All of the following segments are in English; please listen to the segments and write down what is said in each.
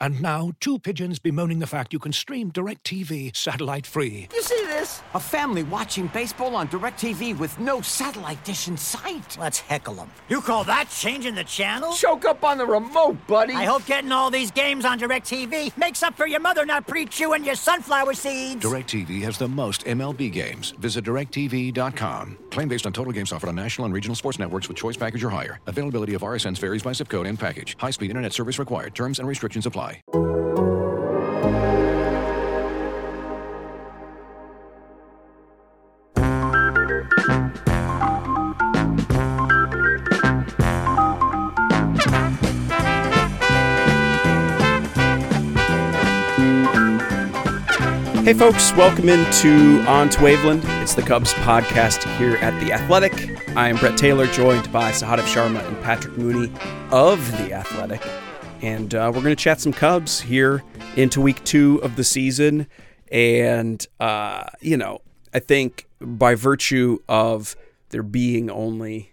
And now, two pigeons bemoaning the fact you can stream DirecTV satellite-free. You see this? A family watching baseball on DirecTV with no satellite dish in sight. Let's heckle them. You call that changing the channel? Choke up on the remote, buddy. I hope getting all these games on DirecTV makes up for your mother not pre-chewing your sunflower seeds. DirecTV has the most MLB games. Visit DirecTV.com. Claim based on total games offered on national and regional sports networks with choice package or higher. Availability of RSNs varies by zip code and package. High-speed internet service required. Terms and restrictions apply. Hey folks, welcome into On to Waveland. It's the Cubs podcast here at The Athletic. I am Brett Taylor, joined by Sahadev Sharma and Patrick Mooney of The Athletic. And we're going to chat some Cubs here into week 2 of the season. And, I think by virtue of there being only,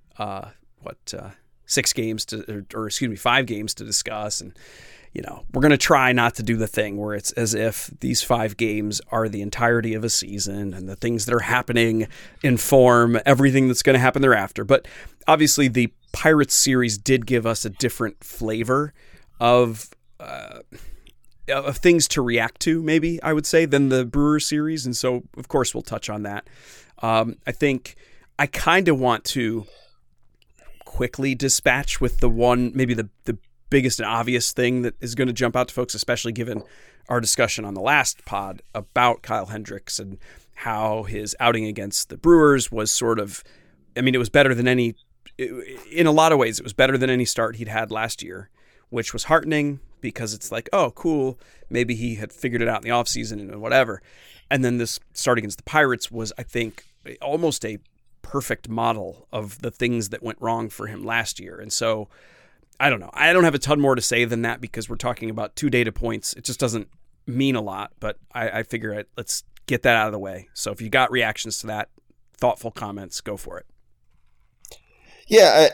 5 games to discuss, and we're going to try not to do the thing where it's as if these 5 games are the entirety of a season and the things that are happening inform everything that's going to happen thereafter. But obviously the Pirates series did give us a different flavor of things to react to, maybe, I would say, than the Brewers series. And so, of course, we'll touch on that. I think I kind of want to quickly dispatch with the one, maybe the biggest and obvious thing that is going to jump out to folks, especially given our discussion on the last pod about Kyle Hendricks and how his outing against the Brewers was sort of, it was better than any, in a lot of ways, it was better than any start he'd had last year, which was heartening because it's like, oh, cool, maybe he had figured it out in the offseason and whatever. And then this start against the Pirates was, I think, almost a perfect model of the things that went wrong for him last year. And so, I don't know. I don't have a ton more to say than that because we're talking about 2 data points. It just doesn't mean a lot, but I figure let's get that out of the way. So if you got reactions to that, thoughtful comments, go for it. Yeah,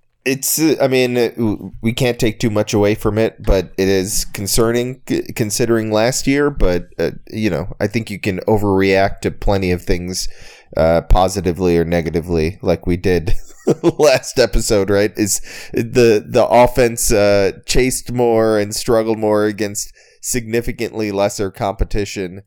we can't take too much away from it, but it is concerning considering last year. But, I think you can overreact to plenty of things positively or negatively like we did last episode, right? Is the offense chased more and struggled more against significantly lesser competition.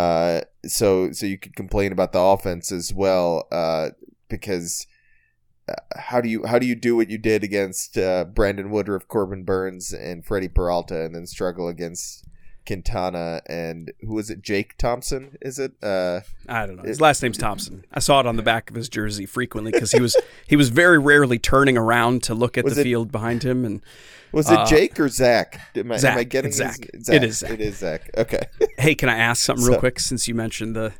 So you could complain about the offense as well, because how do you do what you did against Brandon Woodruff, Corbin Burns, and Freddie Peralta, and then struggle against Quintana and who is it? Jake Thompson? Is it? I don't know. His last name's Thompson. I saw it on the back of his jersey frequently because he was very rarely turning around to look at the field behind him. And was it Jake or Zach? Am I getting Zach? Zach? It is Zach. It is Zach. Okay. Hey, can I ask something real quick since you mentioned the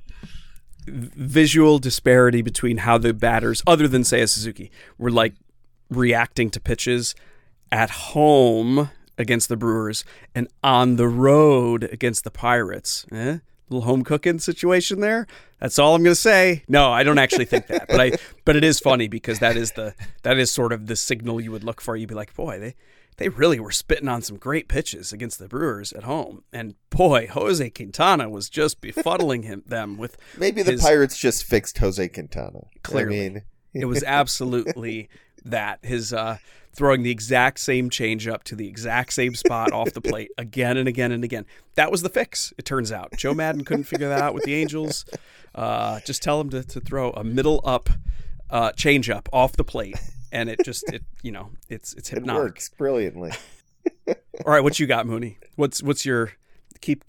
visual disparity between how the batters, other than Seiya Suzuki, were like reacting to pitches at home against the Brewers and on the road against the Pirates. Little home cooking situation there. That's all I'm going to say. No, I don't actually think that, but it is funny because that is sort of the signal you would look for. You'd be like, boy, they really were spitting on some great pitches against the Brewers at home. And boy, Jose Quintana was just befuddling them with maybe the Pirates just fixed Jose Quintana. Clearly. It was absolutely that. His throwing the exact same changeup to the exact same spot off the plate again and again and again. That was the fix, it turns out. Joe Madden couldn't figure that out with the Angels. Just tell him to throw a middle up changeup off the plate, and it's hypnotic. It works brilliantly. All right, what you got, Mooney? What's your keep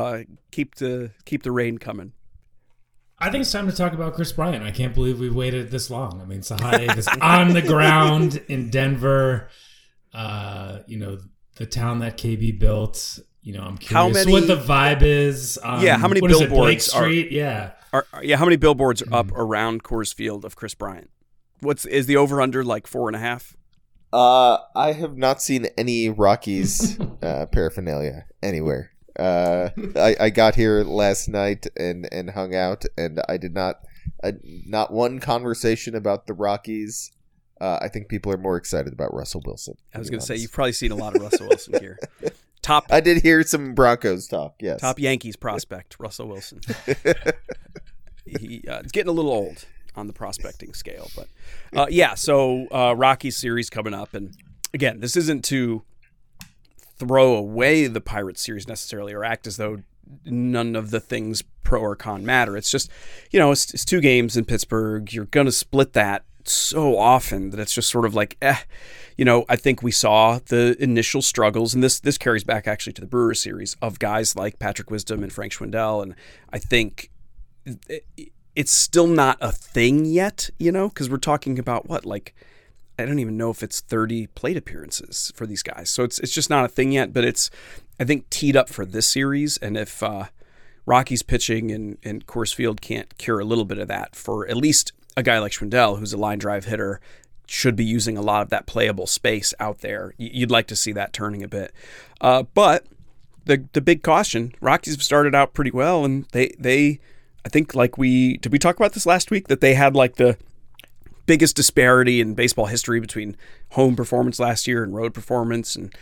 the rain coming? I think it's time to talk about Kris Bryant. I can't believe we've waited this long. Sahadev is on the ground in Denver. The town that KB built. I'm curious what the vibe is. How many billboards? Blake Street? How many billboards are up around Coors Field of Kris Bryant? Is the over under like 4.5? I have not seen any Rockies paraphernalia anywhere. I got here last night and hung out, and I did not one conversation about the Rockies. I think people are more excited about Russell Wilson. I was going to say, you've probably seen a lot of Russell Wilson here. I did hear some Broncos talk. Yes, top Yankees prospect Russell Wilson. He's getting a little old on the prospecting scale, but So Rockies series coming up, and again, this isn't to throw away the Pirates series necessarily or act as though none of the things pro or con matter. It's just, it's 2 games in Pittsburgh. You're going to split that so often that it's just sort of like, I think we saw the initial struggles, and this carries back actually to the Brewers series of guys like Patrick Wisdom and Frank Schwindel, and I think it's still not a thing yet, because we're talking about I don't even know if it's 30 plate appearances for these guys. So it's just not a thing yet, but it's, I think, teed up for this series. And if Rockies pitching and Coors Field can't cure a little bit of that for at least a guy like Schwindel, who's a line drive hitter, should be using a lot of that playable space out there. You'd like to see that turning a bit. But the big caution, Rockies have started out pretty well, and they I think did we talk about this last week, that they had the biggest disparity in baseball history between home performance last year and road performance, and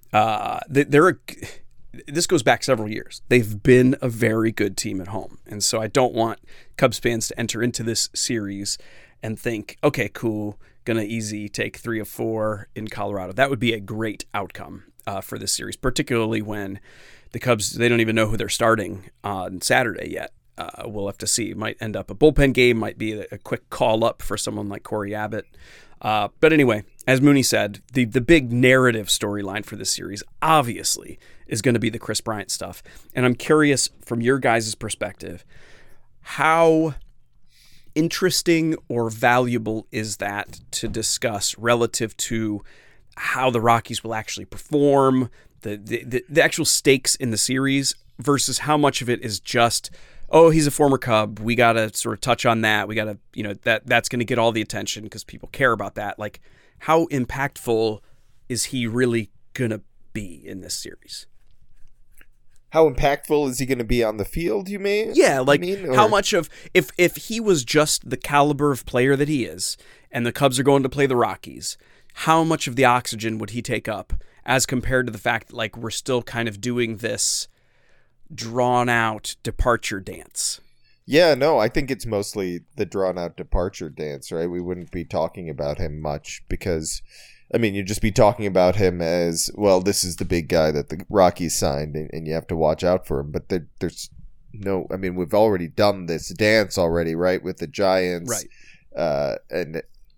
this goes back several years. They've been a very good team at home, and so I don't want Cubs fans to enter into this series and think, okay, cool, gonna easy take 3 of 4 in Colorado. That would be a great outcome for this series, particularly when the Cubs, they don't even know who they're starting on Saturday yet. We'll have to see. It might end up a bullpen game, might be a quick call up for someone like Corey Abbott. But anyway, as Mooney said, the big narrative storyline for this series obviously is going to be the Kris Bryant stuff. And I'm curious, from your guys' perspective, how interesting or valuable is that to discuss relative to how the Rockies will actually perform, the actual stakes in the series, versus how much of it is just, oh, he's a former Cub, we got to sort of touch on that. We got to, that's going to get all the attention because people care about that. How impactful is he really going to be in this series? How impactful is he going to be on the field, you mean? Yeah, how much of, if he was just the caliber of player that he is, and the Cubs are going to play the Rockies, how much of the oxygen would he take up as compared to the fact that we're still kind of doing this drawn out departure dance? Yeah, no, I think it's mostly the drawn out departure dance, right? We wouldn't be talking about him much because, you'd just be talking about him as, well, this is the big guy that the Rockies signed and you have to watch out for him. But there's no, we've already done this dance already, right? With the Giants. Right. And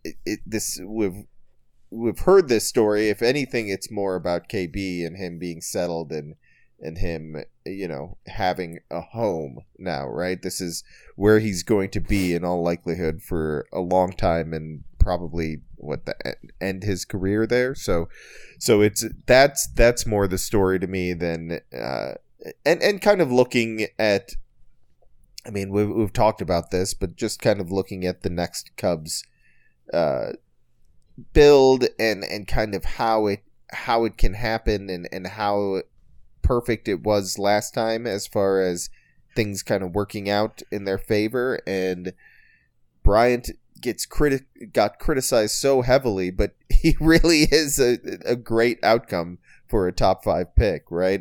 we've heard this story. If anything, it's more about KB and him being settled and him, having a home now, right? This is where he's going to be in all likelihood for a long time, and probably end his career there. So that's more the story to me than and kind of looking at. We've talked about this, but just kind of looking at the next Cubs build and kind of how it can happen and how perfect it was last time as far as things kind of working out in their favor. And Bryant got criticized so heavily, but he really is a great outcome for a top 5 pick, right?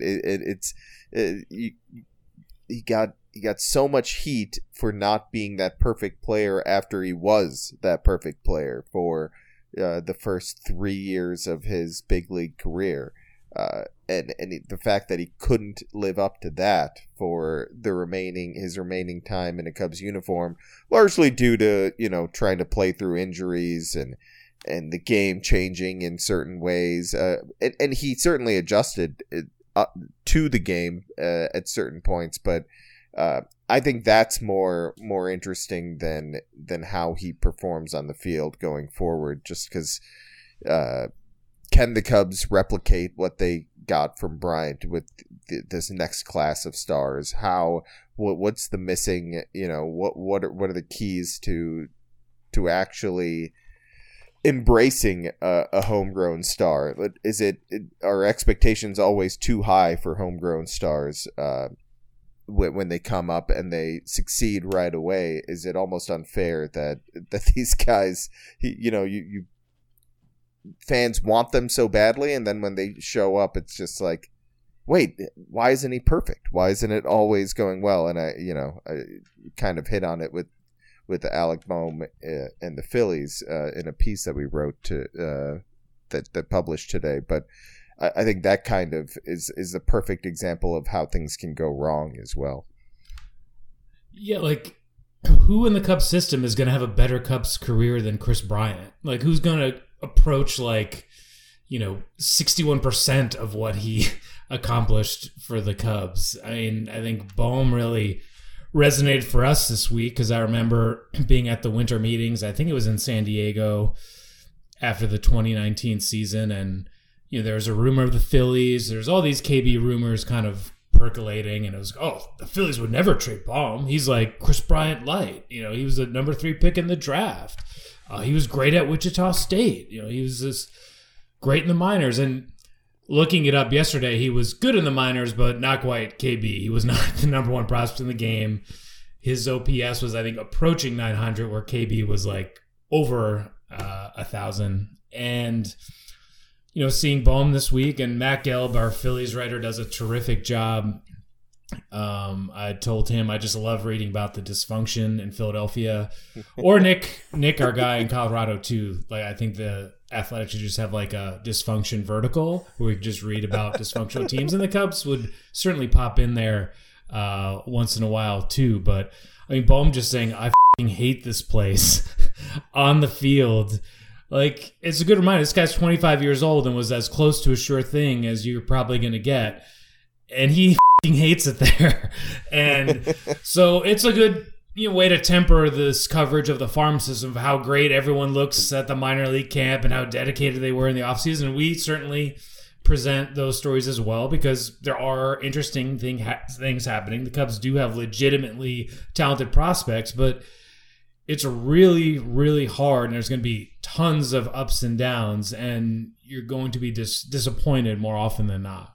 He got so much heat for not being that perfect player after he was that perfect player for the first 3 years of his big league career. And the fact that he couldn't live up to that for his remaining time in a Cubs uniform, largely due to trying to play through injuries and the game changing in certain ways, and he certainly adjusted to the game at certain points, but I think that's more interesting than how he performs on the field going forward, just because. Can the Cubs replicate what they got from Bryant with this next class of stars? What's the missing? What are the keys to actually embracing a homegrown star? Are expectations always too high for homegrown stars when they come up and they succeed right away? Is it almost unfair that these guys, you fans want them so badly, and then when they show up, it's just like, wait, why isn't he perfect? Why isn't it always going well? And I kind of hit on it with the Alec Bohm and the Phillies in a piece that we wrote that published today. But I think that kind of is a perfect example of how things can go wrong as well. Yeah, like, who in the Cubs system is going to have a better Cubs career than Chris Bryant? Like, who's going to approach, 61% of what he accomplished for the Cubs? I mean, I think Bohm really resonated for us this week because I remember being at the winter meetings. I think it was in San Diego after the 2019 season, and there was a rumor of the Phillies. There's all these KB rumors kind of percolating, and it was, the Phillies would never trade Bohm. He's like Chris Bryant light. He was the number 3 pick in the draft. He was great at Wichita State. He was just great in the minors. And looking it up yesterday, he was good in the minors, but not quite KB. He was not the number 1 prospect in the game. His OPS was, I think, approaching 900, where KB was like over 1,000. And seeing Bohm this week, and Matt Gelb, our Phillies writer, does a terrific job. I told him I just love reading about the dysfunction in Philadelphia, or Nick, our guy in Colorado too. Like, I think the Athletic should just have like a dysfunction vertical where we could just read about dysfunctional teams, and the Cubs would certainly pop in there once in a while too. But I mean, Bohm just saying, I f***ing hate this place on the field. Like, it's a good reminder. This guy's 25 years old and was as close to a sure thing as you're probably going to get. And he f***ing hates it there. And so it's a good way to temper this coverage of the farm system, of how great everyone looks at the minor league camp and how dedicated they were in the offseason. We certainly present those stories as well, because there are interesting things happening. The Cubs do have legitimately talented prospects, but it's really, really hard, and there's going to be tons of ups and downs, and you're going to be disappointed more often than not.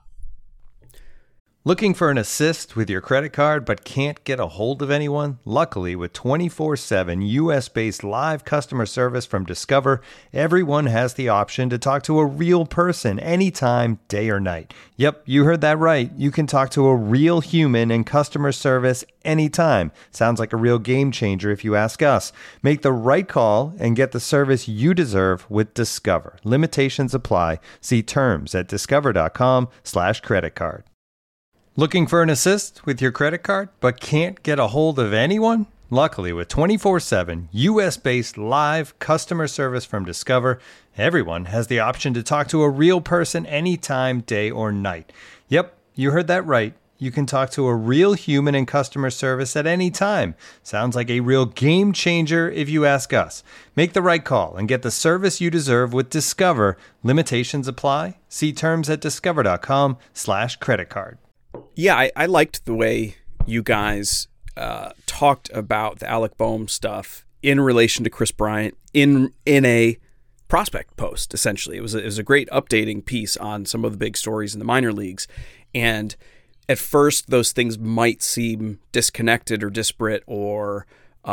Looking for an assist with your credit card but can't get a hold of anyone? Luckily, with 24/7 U.S.-based live customer service from Discover, everyone has the option to talk to a real person anytime, day or night. Yep, you heard that right. You can talk to a real human in customer service anytime. Sounds like a real game changer if you ask us. Make the right call and get the service you deserve with Discover. Limitations apply. See terms at discover.com/creditcard. Looking for an assist with your credit card but can't get a hold of anyone? Luckily, with 24/7 U.S.-based live customer service from Discover, everyone has the option to talk to a real person anytime, day or night. Yep, you heard that right. You can talk to a real human in customer service at any time. Sounds like a real game changer if you ask us. Make the right call and get the service you deserve with Discover. Limitations apply. See terms at discover.com/creditcard. Yeah, I liked the way you guys talked about the Alec Bohm stuff in relation to Chris Bryant in a prospect post, essentially. It was a great updating piece on some of the big stories in the minor leagues. And at first, those things might seem disconnected or disparate, or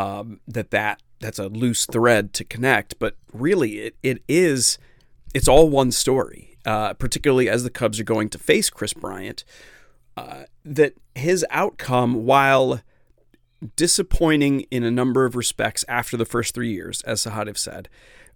that's a loose thread to connect. But really, it's all one story, particularly as the Cubs are going to face Chris Bryant. That his outcome, while disappointing in a number of respects after the first 3 years, as Sahadev said,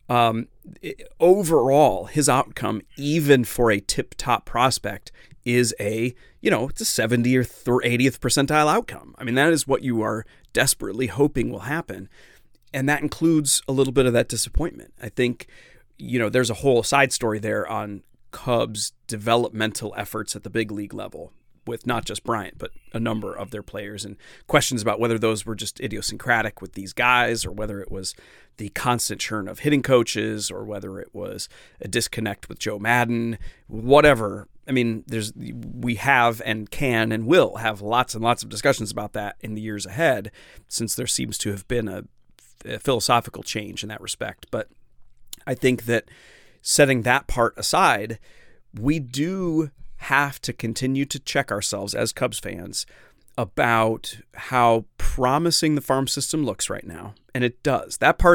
overall, his outcome, even for a tip-top prospect, is it's a 70th or 80th percentile outcome. I mean, that is what you are desperately hoping will happen. And that includes a little bit of that disappointment. I think, there's a whole side story there on Cubs' developmental efforts at the big league level, with not just Bryant, but a number of their players, and questions about whether those were just idiosyncratic with these guys, or whether it was the constant churn of hitting coaches, or whether it was a disconnect with Joe Madden, whatever. I mean, we have and can and will have lots and lots of discussions about that in the years ahead, since there seems to have been a philosophical change in that respect. But I think that setting that part aside, we do have to continue to check ourselves as Cubs fans about how promising the farm system looks right now. And it does. That part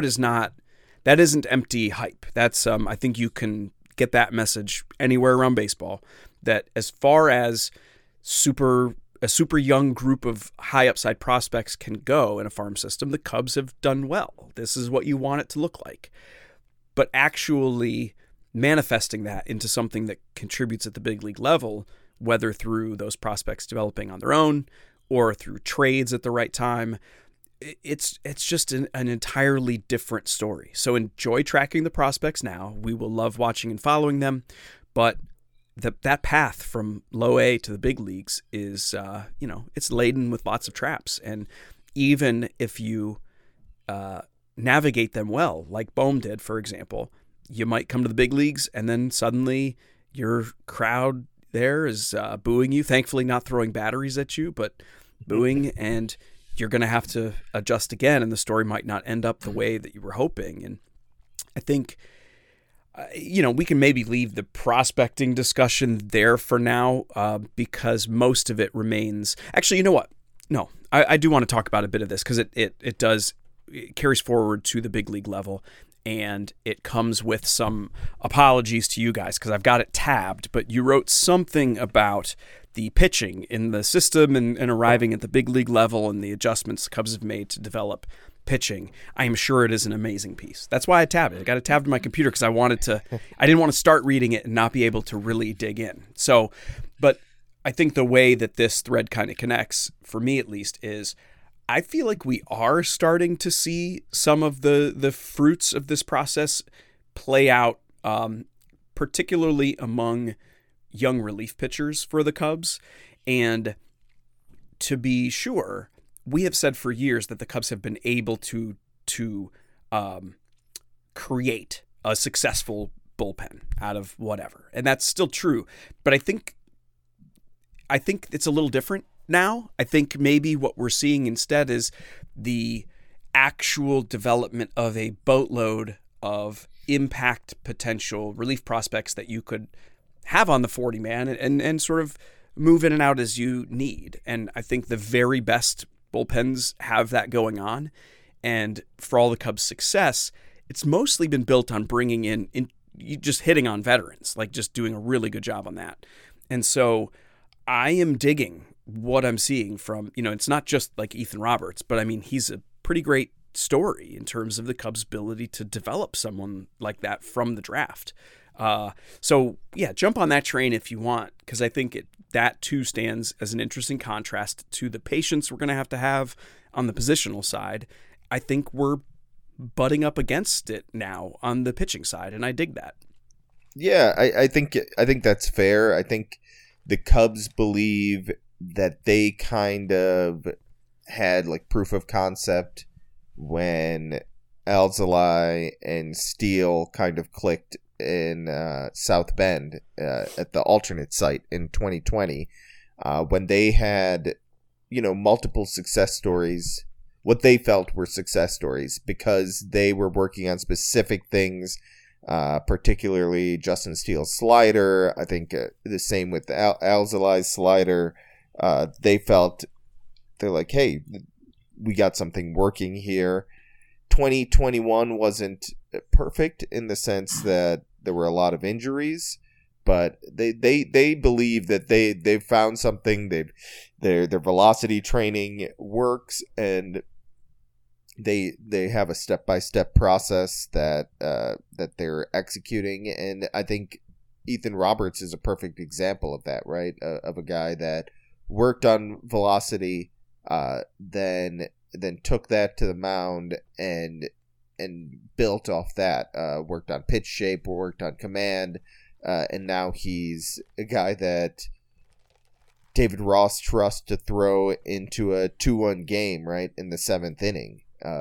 isn't empty hype. That's I think you can get that message anywhere around baseball, that as far as a super young group of high upside prospects can go in a farm system, the Cubs have done well. This is what you want it to look like. But actually manifesting that into something that contributes at the big league level, whether through those prospects developing on their own or through trades at the right time, it's just an entirely different story. So enjoy tracking the prospects now. We will love watching and following them, but that path from low A to the big leagues is, it's laden with lots of traps. And even if you navigate them well, like Bohm did, for example, you might come to the big leagues and then suddenly your crowd there is booing you, thankfully not throwing batteries at you, but booing, and you're going to have to adjust again, and the story might not end up the way that you were hoping. And I think, we can maybe leave the prospecting discussion there for now because most of it remains. Actually, you know what? No, I do want to talk about a bit of this because it carries forward to the big league level, and it comes with some apologies to you guys because I've got it tabbed, but you wrote something about the pitching in the system and arriving at the big league level and the adjustments the Cubs have made to develop pitching. I am sure it is an amazing piece. That's why I tabbed it. I got it tabbed in my computer because I didn't want to start reading it and not be able to really dig in. So, but I think the way that this thread kind of connects, for me at least, is I feel like we are starting to see some of the fruits of this process play out, particularly among young relief pitchers for the Cubs. And to be sure, we have said for years that the Cubs have been able to create a successful bullpen out of whatever. And that's still true. But I think it's a little different now. I think maybe what we're seeing instead is the actual development of a boatload of impact potential relief prospects that you could have on the 40-man and sort of move in and out as you need. And I think the very best bullpens have that going on. And for all the Cubs' success, it's mostly been built on bringing in just hitting on veterans, like just doing a really good job on that. And so I am digging what I'm seeing from, it's not just like Ethan Roberts, but I mean, he's a pretty great story in terms of the Cubs' ability to develop someone like that from the draft. So yeah, jump on that train if you want, because I think that too stands as an interesting contrast to the patience we're going to have on the positional side. I think we're butting up against it now on the pitching side, and I dig that. Yeah, I think that's fair. I think the Cubs believe that they kind of had like proof of concept when Alzolay and Steele kind of clicked in South Bend at the alternate site in 2020 when they had multiple success stories, what they felt were success stories because they were working on specific things, particularly Justin Steele's slider. I think the same with Alzolay's slider. They felt they're like, hey, we got something working here. 2021 wasn't perfect in the sense that there were a lot of injuries, but they believe that they found something. Their velocity training works, and they have a step-by-step process that they're executing. And I think Ethan Roberts is a perfect example of that, right? Of a guy that worked on velocity, then took that to the mound and built off that, worked on pitch shape, worked on command, and now he's a guy that David Ross trusts to throw into a 2-1 game, right, in the 7th inning.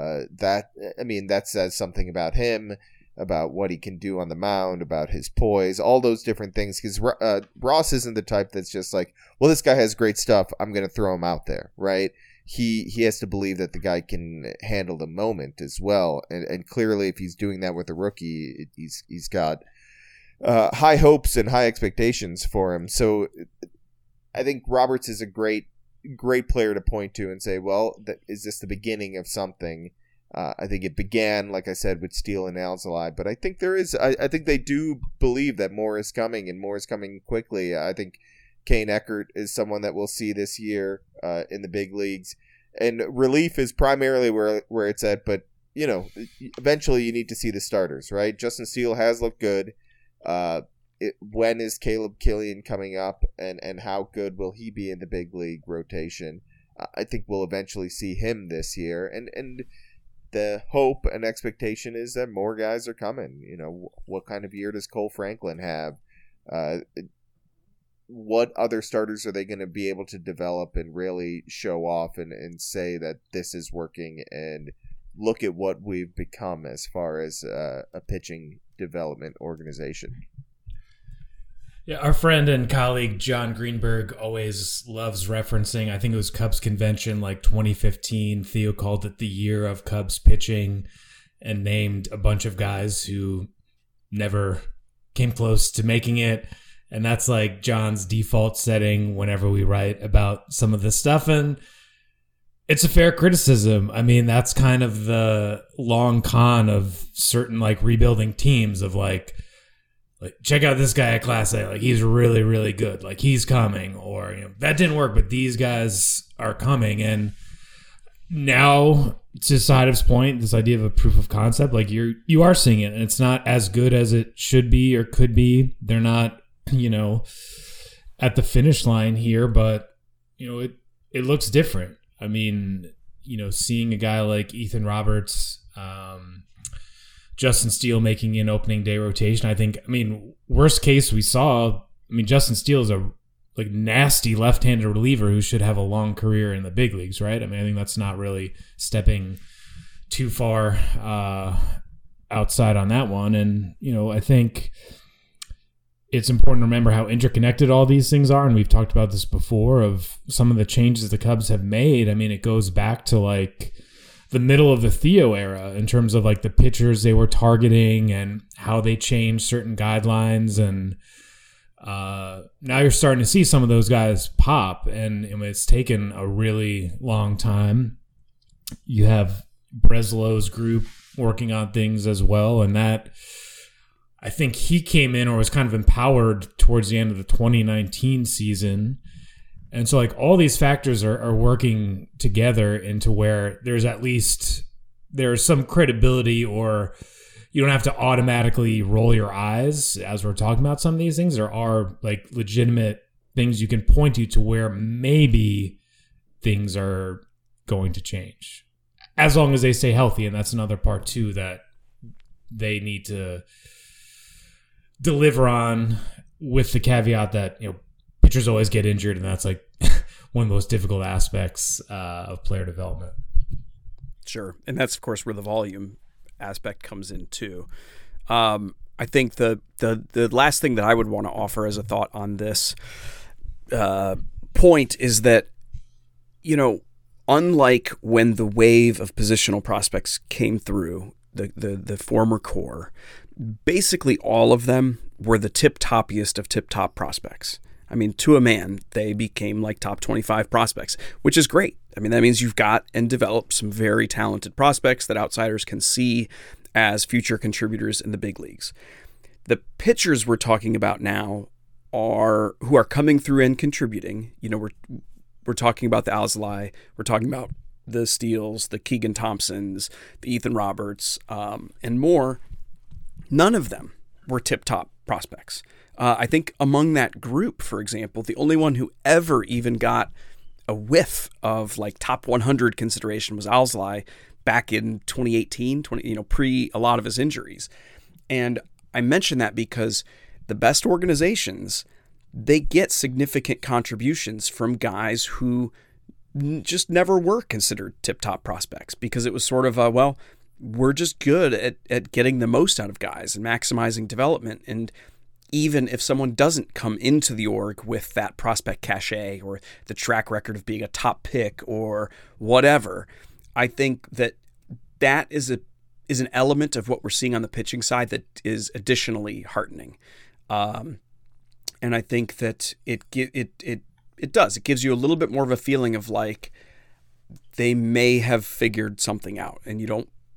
That says something about him, about what he can do on the mound, about his poise, all those different things, because Ross isn't the type that's just like, well, this guy has great stuff, I'm going to throw him out there, right? He has to believe that the guy can handle the moment as well, and clearly if he's doing that with a rookie, he's got high hopes and high expectations for him. So I think Roberts is a great player to point to and say, well, is this the beginning of something? I think it began, like I said, with Steele and Alzolay, but I think I think they do believe that more is coming, and more is coming quickly. I think Kane Eckert is someone that we'll see this year in the big leagues, and relief is primarily where it's at. But eventually you need to see the starters, right? Justin Steele has looked good. When is Caleb Killian coming up, and how good will he be in the big league rotation? I think we'll eventually see him this year, and the hope and expectation is that more guys are coming. What kind of year does Cole Franklin have? What other starters are they going to be able to develop and really show off and say that this is working, and look at what we've become as far as a pitching development organization? Yeah, our friend and colleague John Greenberg always loves referencing, I think it was Cubs convention like 2015. Theo called it the year of Cubs pitching and named a bunch of guys who never came close to making it. And that's like John's default setting whenever we write about some of this stuff. And it's a fair criticism. I mean, that's kind of the long con of certain like rebuilding teams of like check out this guy at Class A. Like, he's really, really good. Like, he's coming. Or, that didn't work, but these guys are coming. And now, to Saidev's point, this idea of a proof of concept, like, you are seeing it. And it's not as good as it should be or could be. They're not, at the finish line here, but, it looks different. I mean, seeing a guy like Ethan Roberts, Justin Steele making an opening day rotation. Worst case we saw, Justin Steele is a nasty left-handed reliever who should have a long career in the big leagues, right? I think that's not really stepping too far outside on that one. And, I think it's important to remember how interconnected all these things are. And we've talked about this before of some of the changes the Cubs have made. It goes back to the middle of the Theo era in terms of the pitchers they were targeting and how they changed certain guidelines. And now you're starting to see some of those guys pop, and it's taken a really long time. You have Breslow's group working on things as well. And that, I think he came in or was kind of empowered towards the end of the 2019 season. And so all these factors are working together into where there's some credibility, or you don't have to automatically roll your eyes as we're talking about some of these things. There are legitimate things you can point to where maybe things are going to change as long as they stay healthy. And that's another part too that they need to deliver on, with the caveat that, pitchers always get injured, and that's one of the most difficult aspects of player development. Sure. And that's, of course, where the volume aspect comes in too. I think the last thing that I would want to offer as a thought on this point is that, unlike when the wave of positional prospects came through, the former core, basically all of them were the tip-toppiest of tip-top prospects. To a man, they became top 25 prospects, which is great. That means you've got and developed some very talented prospects that outsiders can see as future contributors in the big leagues. The pitchers we're talking about now who are coming through and contributing. We're talking about the Alzolay, we're talking about the Steeles, the Keegan Thompsons, the Ethan Roberts, and more. None of them were tip-top prospects. I think among that group, for example, the only one who ever even got a whiff of top 100 consideration was Alzolay back in 2018, pre a lot of his injuries. And I mention that because the best organizations, they get significant contributions from guys who just never were considered tip-top prospects, because it was sort of we're just good at getting the most out of guys and maximizing development. And even if someone doesn't come into the org with that prospect cachet or the track record of being a top pick or whatever, I think that is an element of what we're seeing on the pitching side that is additionally heartening. And I think that it gives you a little bit more of a feeling of they may have figured something out, and you don't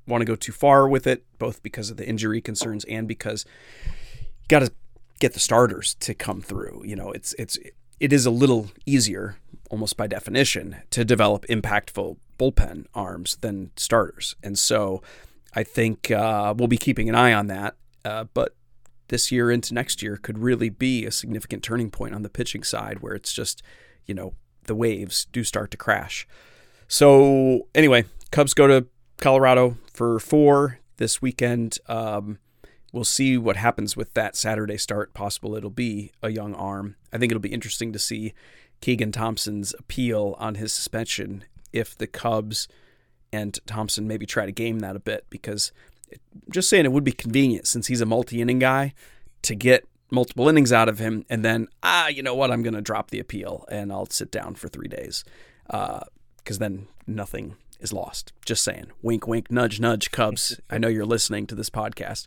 want to go too far with it, both because of the injury concerns and because you got to get the starters to come through. You know, it is a little easier, almost by definition, to develop impactful bullpen arms than starters. And so I think we'll be keeping an eye on that. But this year into next year could really be a significant turning point on the pitching side where it's just, you know, the waves do start to crash. So anyway, Cubs go to Colorado for 4 this weekend. We'll see what happens with that Saturday start. Possible it'll be a young arm. I think it'll be interesting to see Keegan Thompson's appeal on his suspension if the Cubs and Thompson maybe try to game that a bit, because just saying it would be convenient since he's a multi-inning guy to get multiple innings out of him and then, you know what, I'm going to drop the appeal and I'll sit down for 3 days because then nothing is lost. Just saying. Wink, wink, nudge, nudge, Cubs. I know you're listening to this podcast.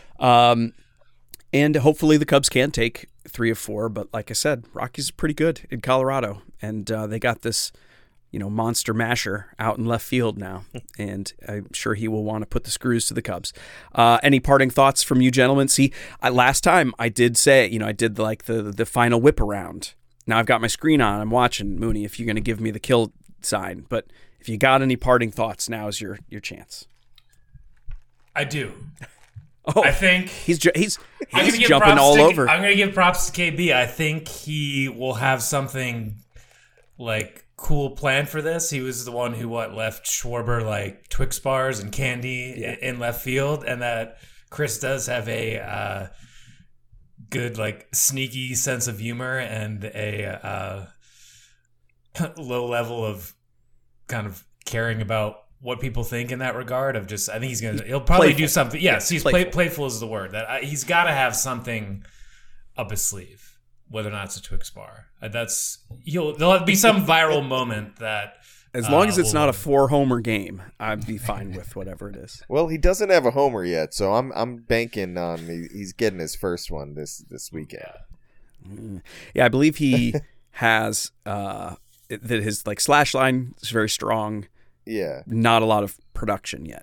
And hopefully the Cubs can take 3 of 4. But like I said, Rockies are pretty good in Colorado. And they got this, you know, monster masher out in left field now. And I'm sure he will want to put the screws to the Cubs. Any parting thoughts from you gentlemen? See, last time I did say, you know, I did like the final whip around. Now I've got my screen on. I'm watching, Mooney, if you're going to give me the kill sign. But if you got any parting thoughts, now is your chance. I do. Oh, I think he's jumping all over. I'm going to give props to KB. I think he will have something like cool planned for this. He was the one who left Schwarber like Twix bars and candy in left field, and that Chris does have a good like sneaky sense of humor and a low level of kind of caring about what people think in that regard of just, I think he'll probably playful. Do something. Yes, he's playful is the word. That he's got to have something up his sleeve, whether or not it's a Twix bar. There'll be some viral moment that. As long as it's not a 4-homer game, I'd be fine with whatever it is. Well, he doesn't have a homer yet, so I'm banking on he's getting his first one this weekend. Yeah, I believe he has that his like slash line is very strong. Yeah, not a lot of production yet.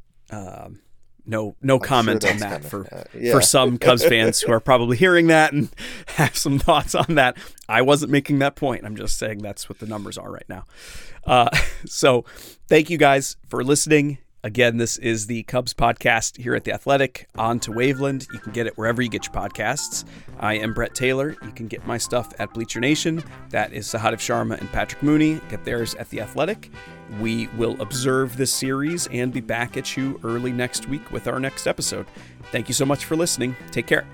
No comment on that for some Cubs fans who are probably hearing that and have some thoughts on that. I wasn't making that point. I'm just saying that's what the numbers are right now. So thank you guys for listening. Again, this is the Cubs podcast here at The Athletic. On to Waveland. You can get it wherever you get your podcasts. I am Brett Taylor. You can get my stuff at Bleacher Nation. That is Sahadev Sharma and Patrick Mooney. Get theirs at The Athletic. We will observe this series and be back at you early next week with our next episode. Thank you so much for listening. Take care.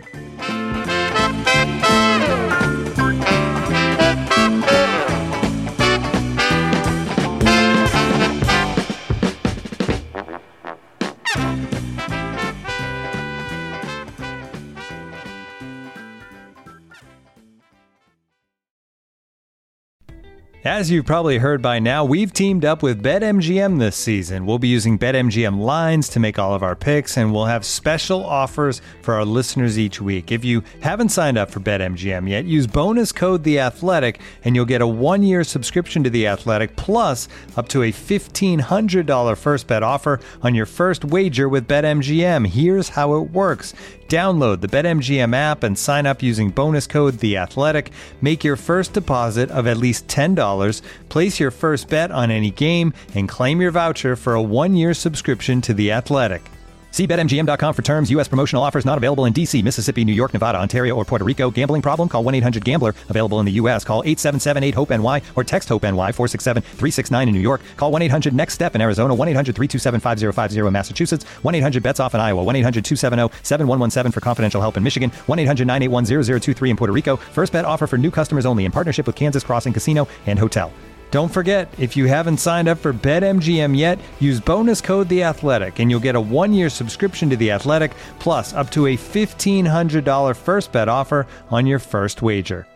As you've probably heard by now, we've teamed up with BetMGM this season. We'll be using BetMGM lines to make all of our picks, and we'll have special offers for our listeners each week. If you haven't signed up for BetMGM yet, use bonus code THEATHLETIC, and you'll get a 1-year subscription to The Athletic, plus up to a $1,500 first bet offer on your first wager with BetMGM. Here's how it works. Download the BetMGM app and sign up using bonus code THEATHLETIC. Make your first deposit of at least $10. Place your first bet on any game and claim your voucher for a 1-year subscription to The Athletic. See BetMGM.com for terms. U.S. promotional offers not available in D.C., Mississippi, New York, Nevada, Ontario, or Puerto Rico. Gambling problem? Call 1-800-GAMBLER. Available in the U.S. Call 877-8-HOPE-NY or text HOPE-NY 467-369 in New York. Call 1-800-NEXT-STEP in Arizona. 1-800-327-5050 in Massachusetts. 1-800-BETS-OFF in Iowa. 1-800-270-7117 for confidential help in Michigan. 1-800-981-0023 in Puerto Rico. First bet offer for new customers only in partnership with Kansas Crossing Casino and Hotel. Don't forget, if you haven't signed up for BetMGM yet, use bonus code THEATHLETIC and you'll get a 1-year subscription to The Athletic, plus up to a $1,500 first bet offer on your first wager.